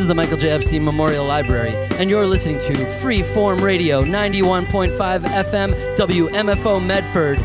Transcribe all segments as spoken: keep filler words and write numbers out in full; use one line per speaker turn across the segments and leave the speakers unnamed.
is the Michael J. Epstein Memorial Library, and you're listening to Freeform Radio, ninety-one point five F M, W M F O Medford.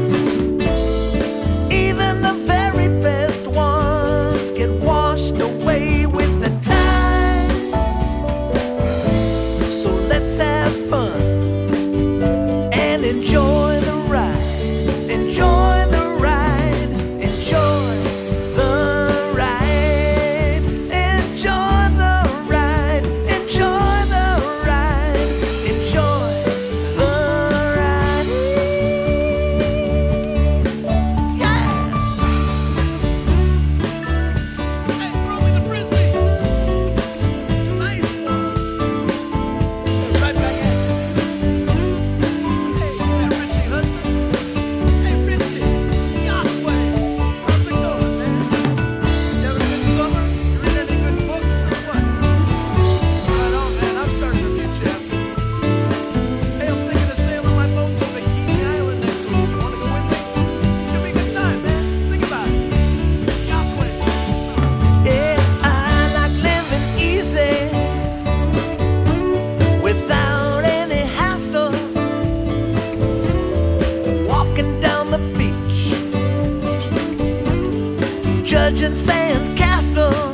Away. Legend Sand Castle.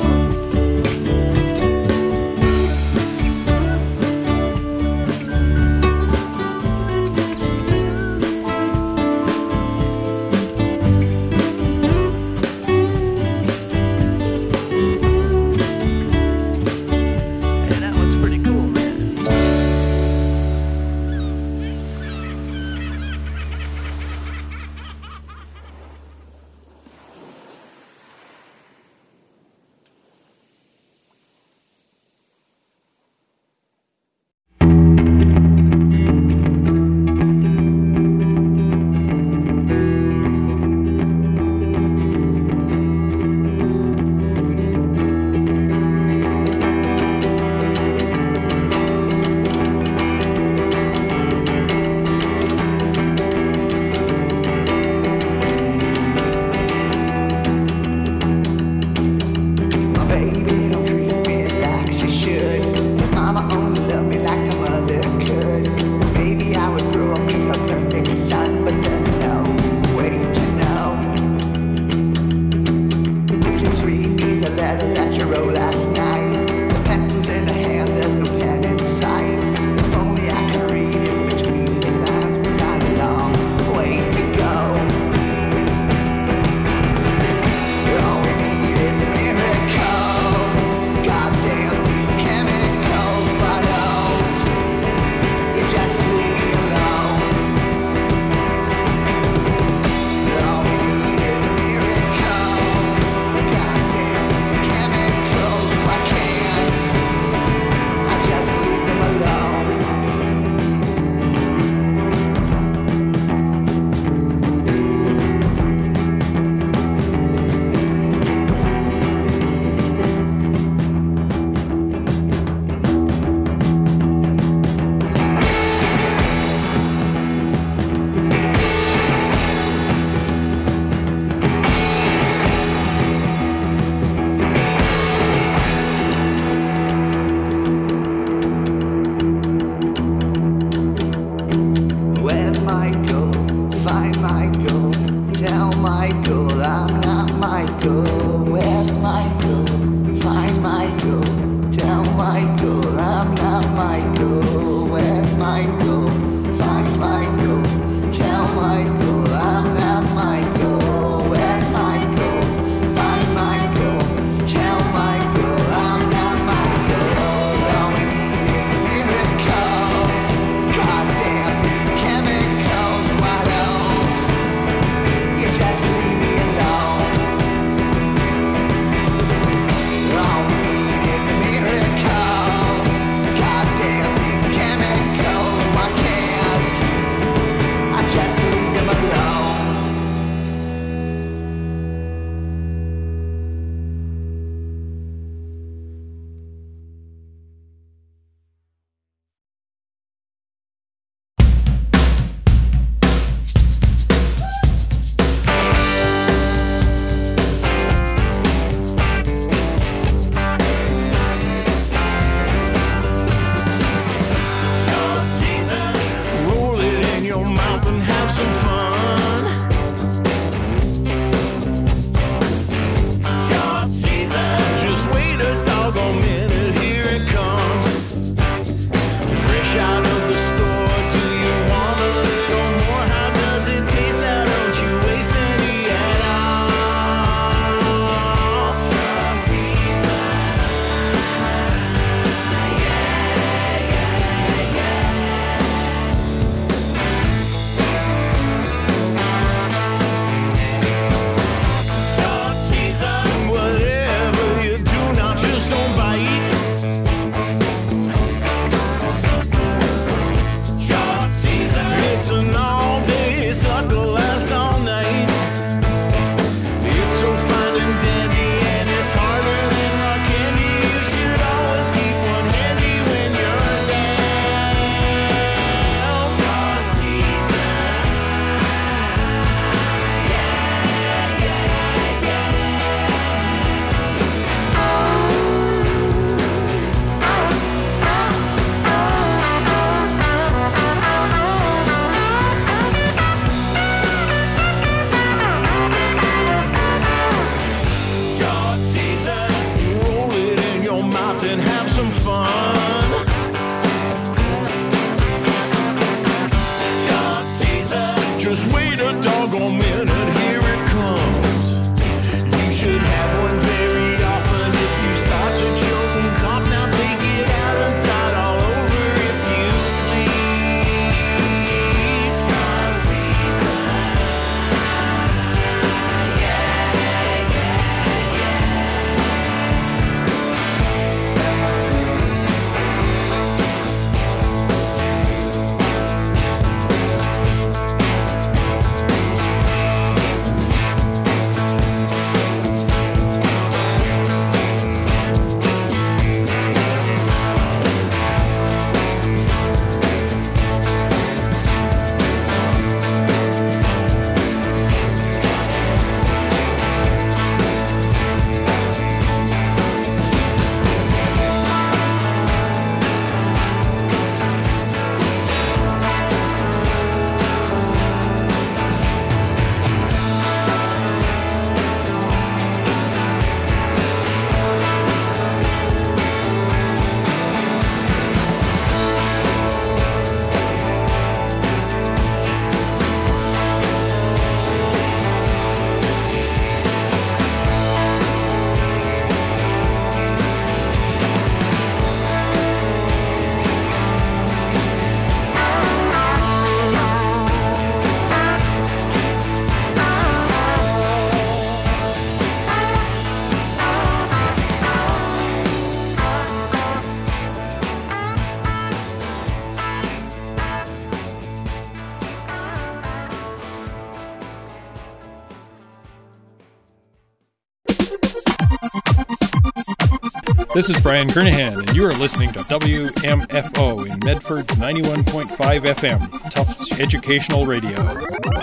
This is Brian Kernahan, and you are listening to W M F O in Medford's ninety-one point five F M, Tufts Educational Radio.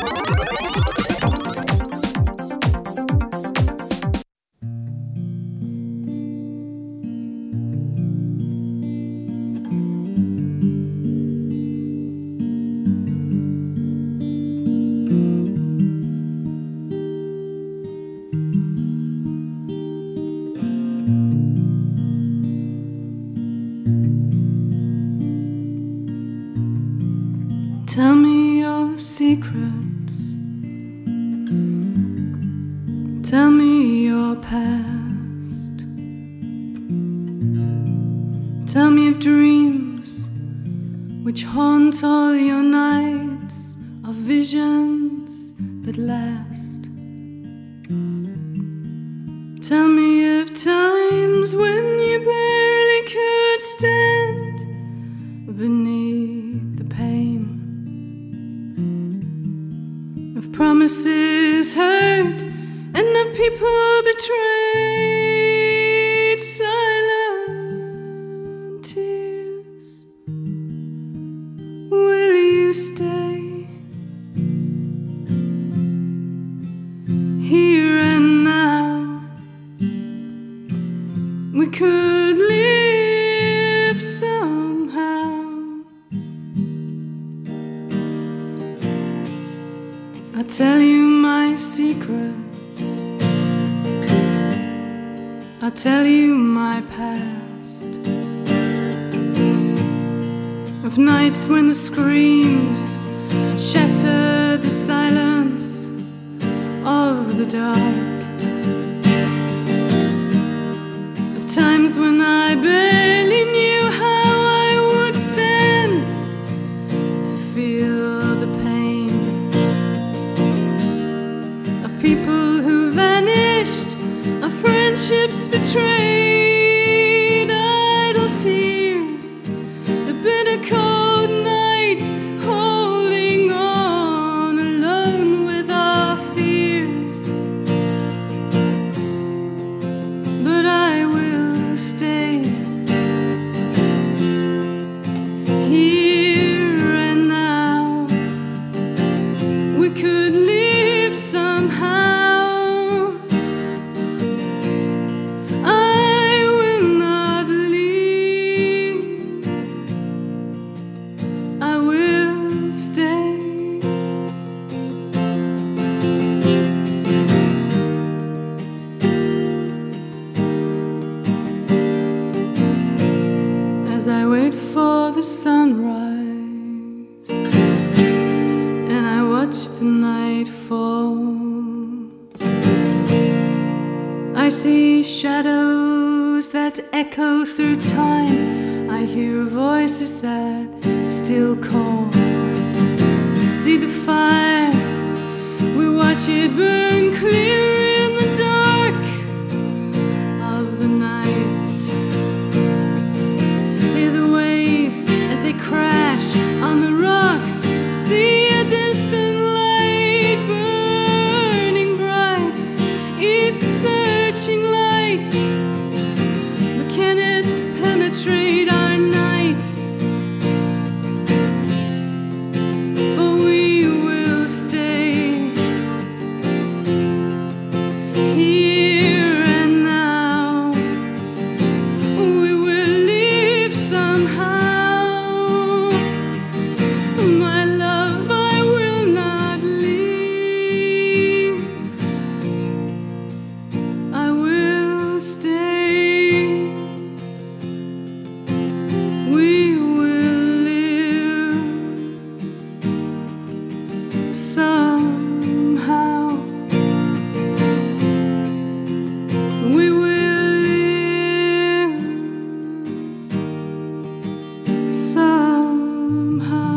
Tell me your secrets. Tell me your past. Tell me of dreams which haunt all your nights, of visions that last. Tell me of times when you barely could stand beneath the pain of promises hurt and of people betrayed. Silent tears, will you stay here and now? We could live somehow. I'll tell you my secrets. I'll tell you my past, of nights when the screams shatter the silence of the dark, of times when I barely knew how I would stand to feel the pain of people who vanished, of friendships betrayed, idle tears, the bitter cold nights, holding on alone with our fears. But I will stay here and now. We could live somehow. The sunrise, and I watch the night fall. I see shadows that echo through time. I hear voices that still call. See the fire, we watch it burn clear in the dark of the night. Hear the waves as they crash on the rocks. See a distant light burning bright. It's a searching light, but can it penetrate our nights? For we will stay here and now. We will live somehow. My love, I will not leave. I will stay. We will live somehow. We will live somehow.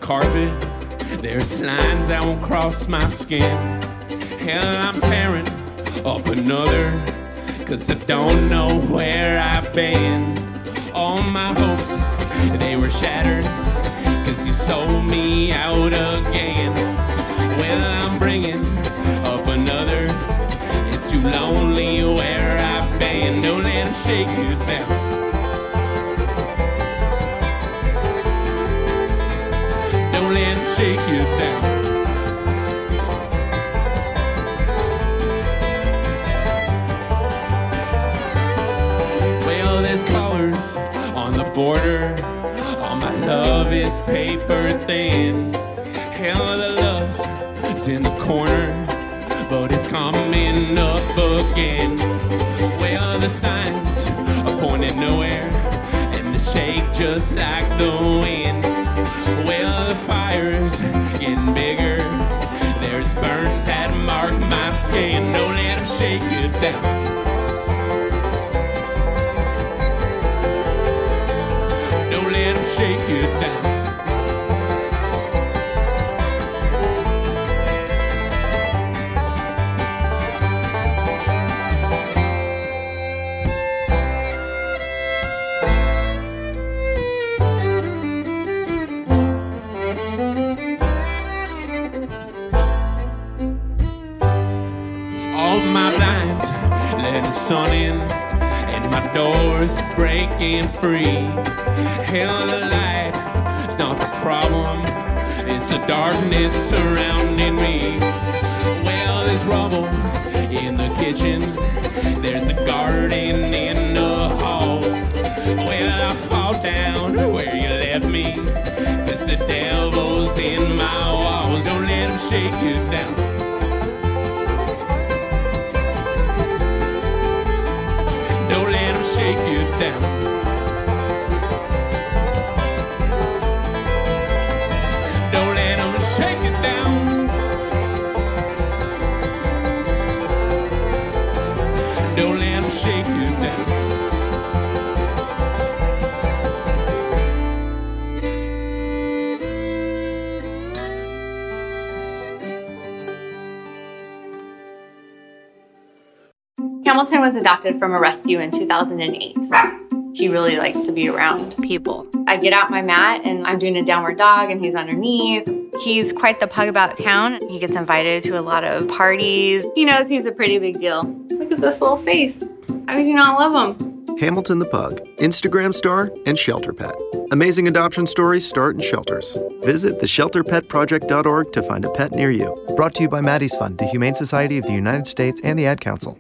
carpet. There's lines that won't cross my skin. Hell, I'm tearing up another, cause I don't know where I've been. All my hopes, they were shattered, cause you sold me out again. Well, I'm bringing up another. It's too lonely where I've been. Don't let them shake you down. Don't let them shake you down. Well, there's colors on the border. All my love is paper thin. Hell, the lust's in the corner, but it's coming up again. Well, the signs are pointing nowhere, and they shake just like the wind. Well, the fire's getting bigger. There's burns that mark my skin. Don't let them shake you down. Don't let them shake you down. Sun in and my door's breaking free. Hell, the light's not the problem, it's the darkness surrounding me. Well, there's rubble in the kitchen, there's a garden in the hall. Well, I fall down where you left me, cause the devil's in my walls. Don't let him shake you down. Shake you down. Don't let them shake you down. Don't let them shake you down.
Hamilton was adopted from a rescue in two thousand eight. He really likes to be around people. I get out my mat and I'm doing a downward dog and he's underneath. He's quite the pug about town. He gets invited to a lot of parties. He knows he's a pretty big deal. Look at this little face. How could you not love him?
Hamilton the Pug, Instagram star and shelter pet. Amazing adoption stories start in shelters. Visit the shelter pet project dot org to find a pet near you. Brought to you by Maddie's Fund, the Humane Society of the United States, and the Ad Council.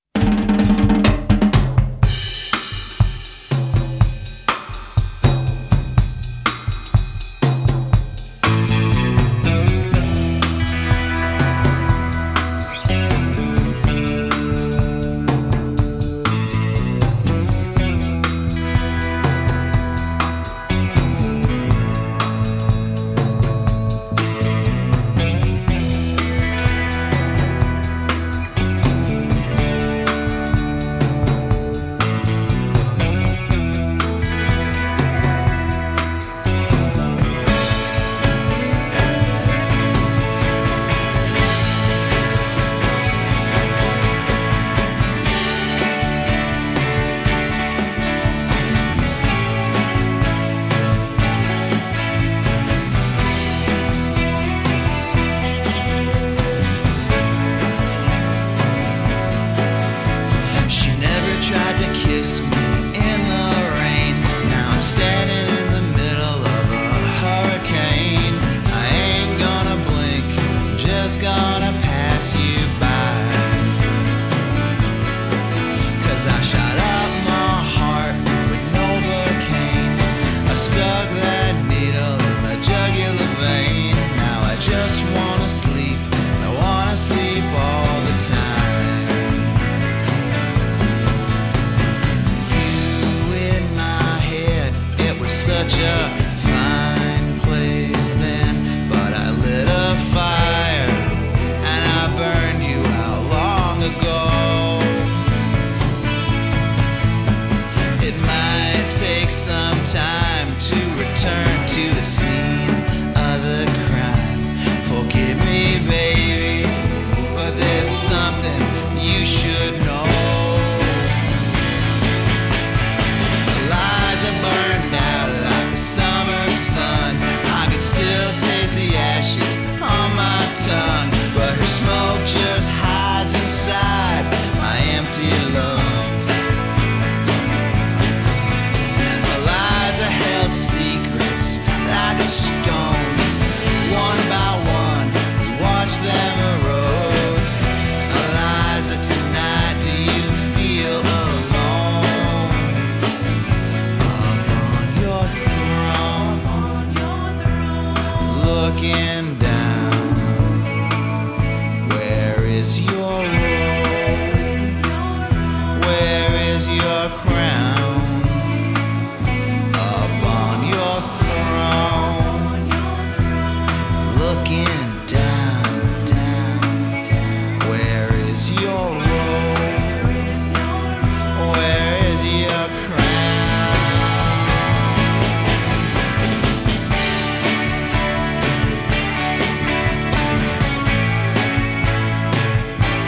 Such a fine place then, but I lit a fire and I burned you out long ago. It might take some time to return to the scene of is your robe? Where is your crown? Upon your throne, looking down, down, down. Where is your robe? Where is your crown?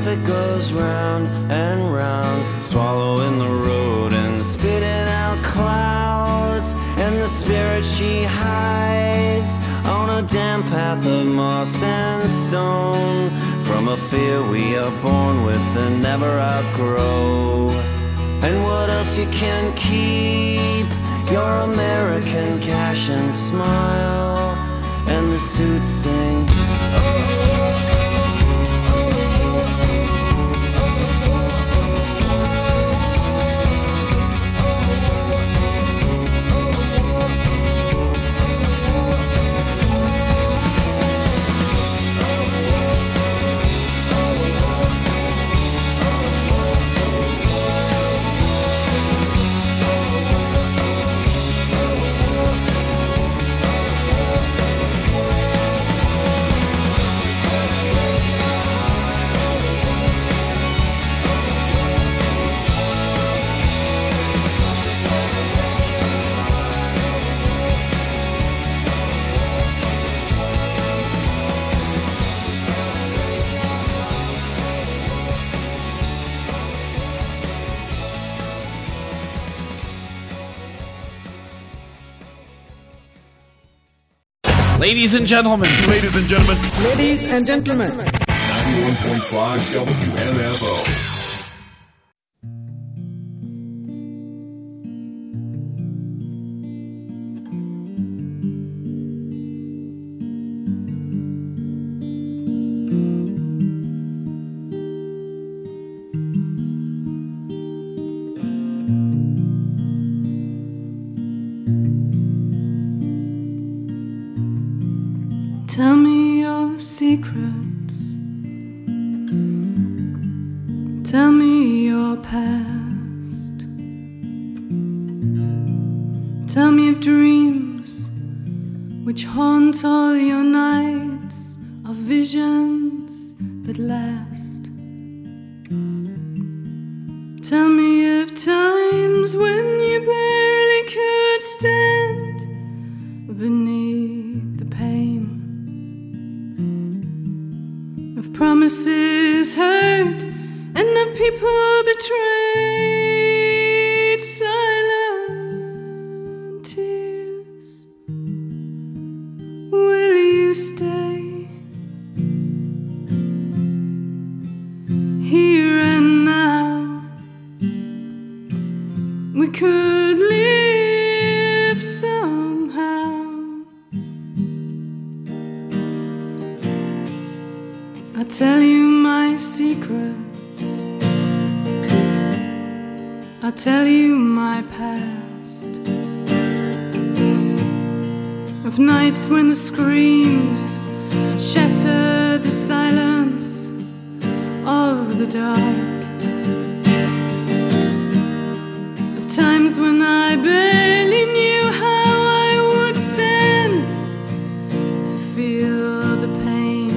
traffic goes round and round, swallowing the road and spitting out clouds. And the spirit she hides on a damp path of moss and stone, from a fear we are born with and never outgrow. And what else you can keep? Your American cash and smile. And the suits sing, oh.
Ladies and gentlemen.
Ladies and gentlemen.
Ladies and gentlemen.
ninety-one point five W M F O.
Tell me your secrets. Tell me your past. Tell me of dreams which haunt all your nights, of visions that last. Tell me of times when you barely could stand beneath the pain of promises hurt and of people betrayed. Silent tears, will you stay here and now? We could live somehow. I'll tell you my secrets. I'll tell you my past, of nights when the screams shatter the silence of the dark, of times when I barely knew how I would stand to feel the pain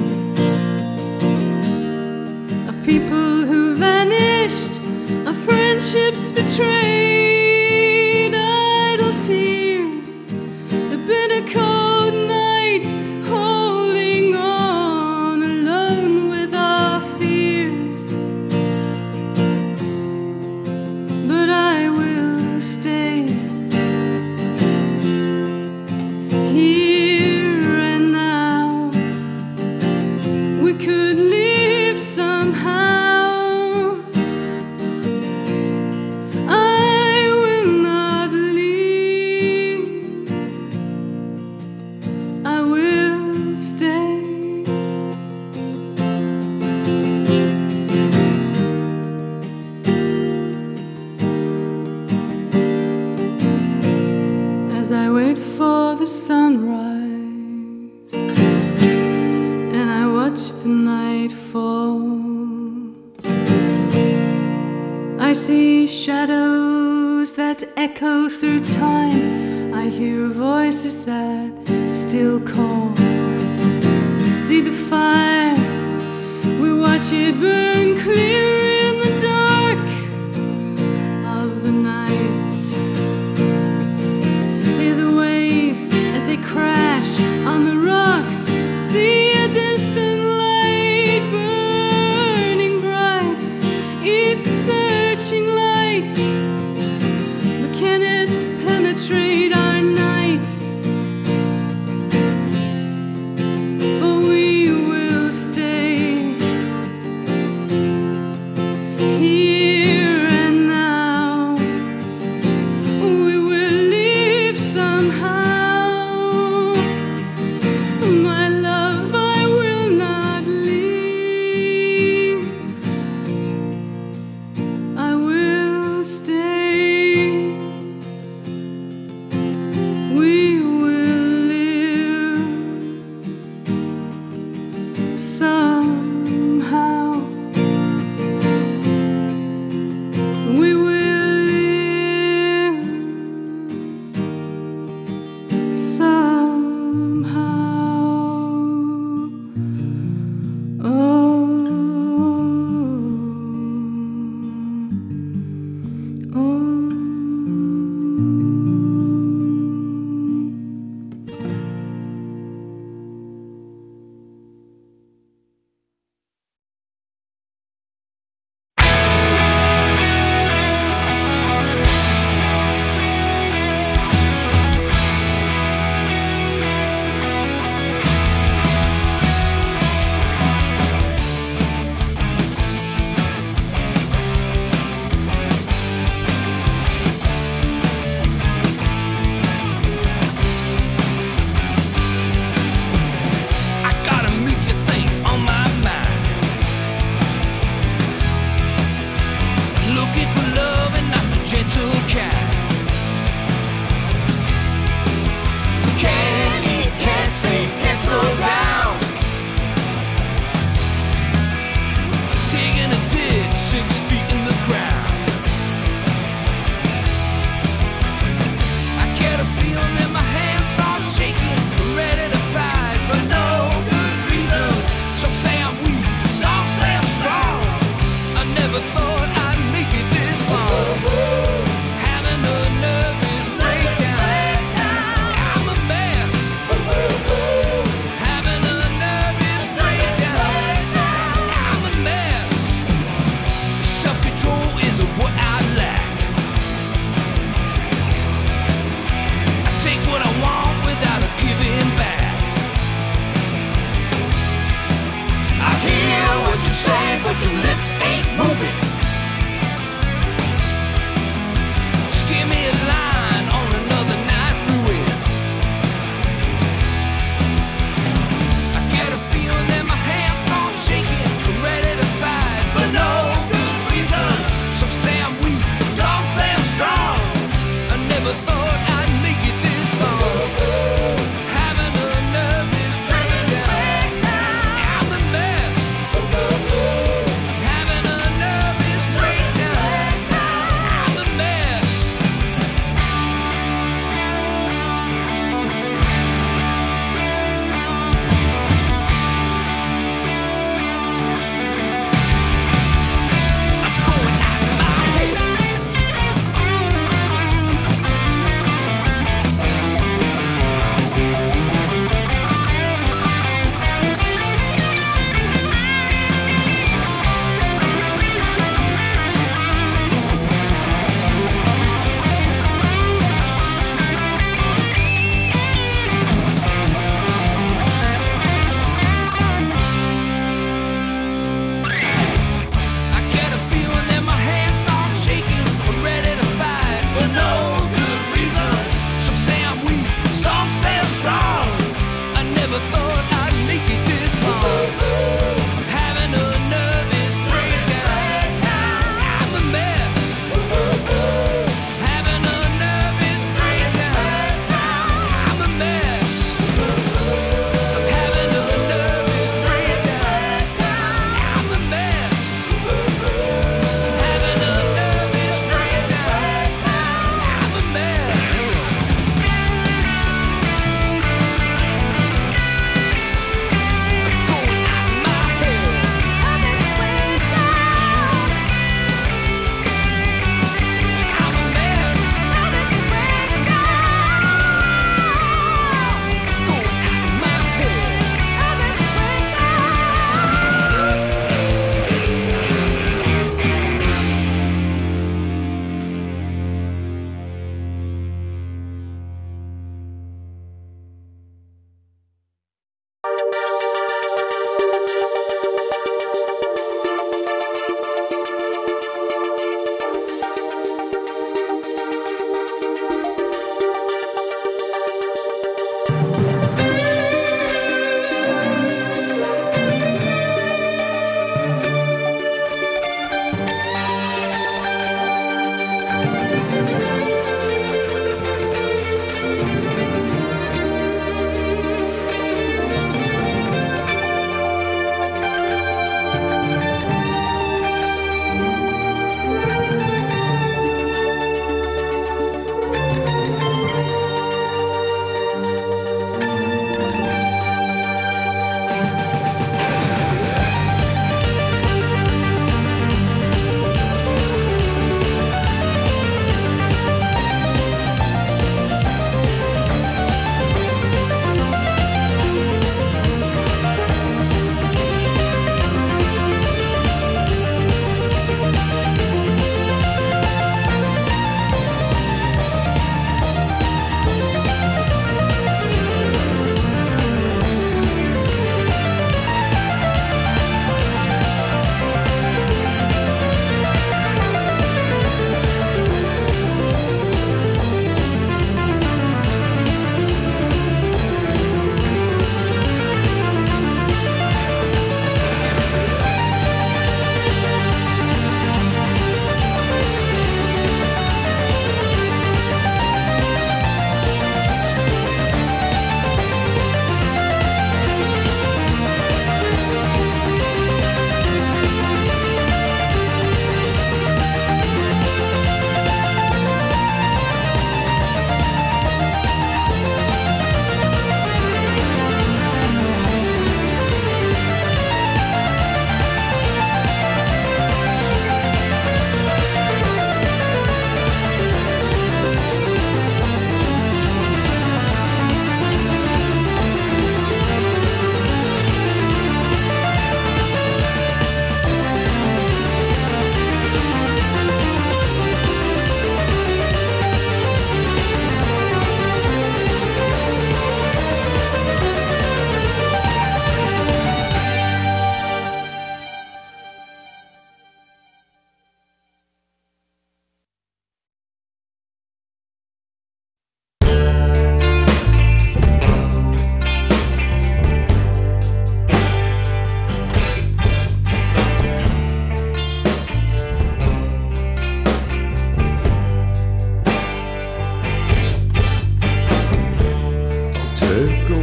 of people who vanished, of friendships betrayed, idle tears, the bitter cold nights, holding on alone with our fears. But I will stay here and now. We could live somehow. The sunrise, and I watch the night fall. I see shadows that echo through time. I hear voices that still call. See the fire, we watch it burn clear in the dark of the night. Hear the waves as they crash on the rocks. See a distant light burning bright.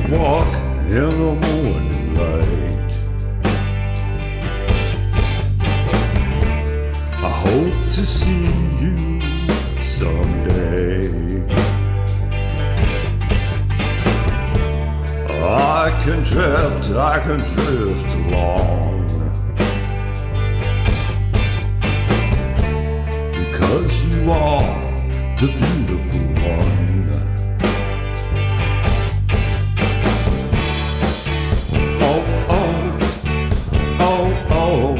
walk in the morning light. I hope to see you someday. I can drift, I can drift along, because you are the beautiful one. Oh, oh, oh, oh,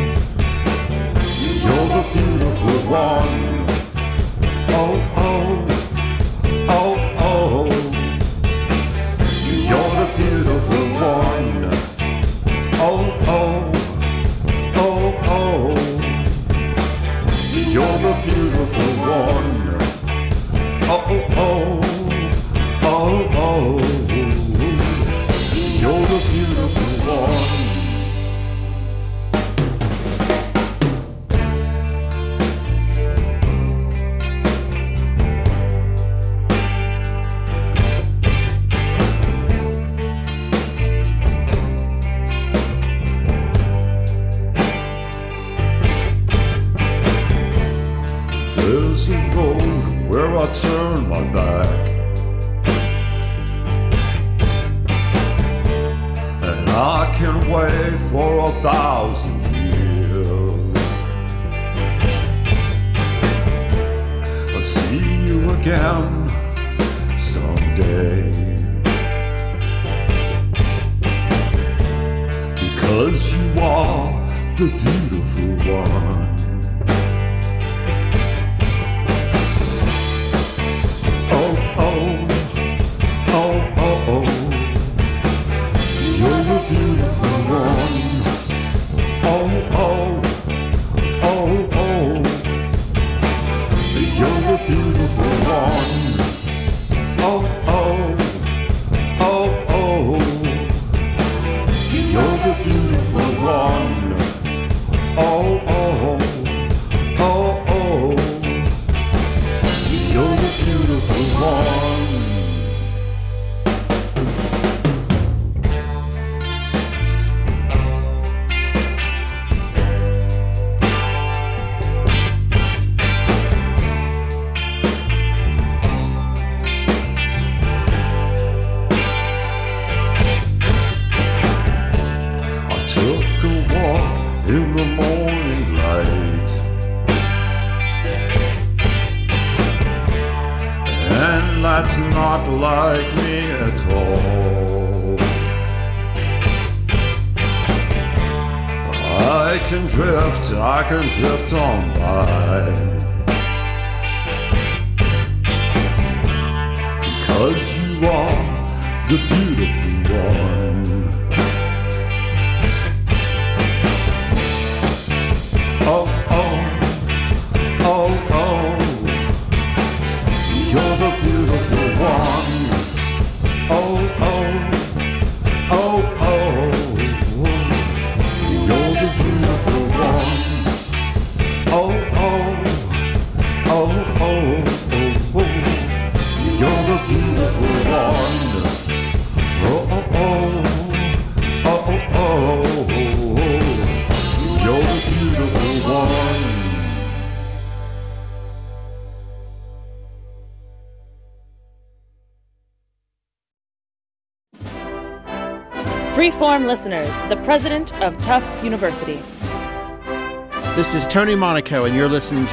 you're the beautiful one. Oh, oh, oh, oh, you're the beautiful one. Oh, oh, oh, oh, you're the beautiful one. Oh, oh, oh, oh, you're the beautiful one. There's a road where I turn my back, and I can wait for a thousand years. I'll see you again someday, because you are the beautiful one.
Freeform listeners, the president of Tufts University.
This is Tony Monaco, and you're listening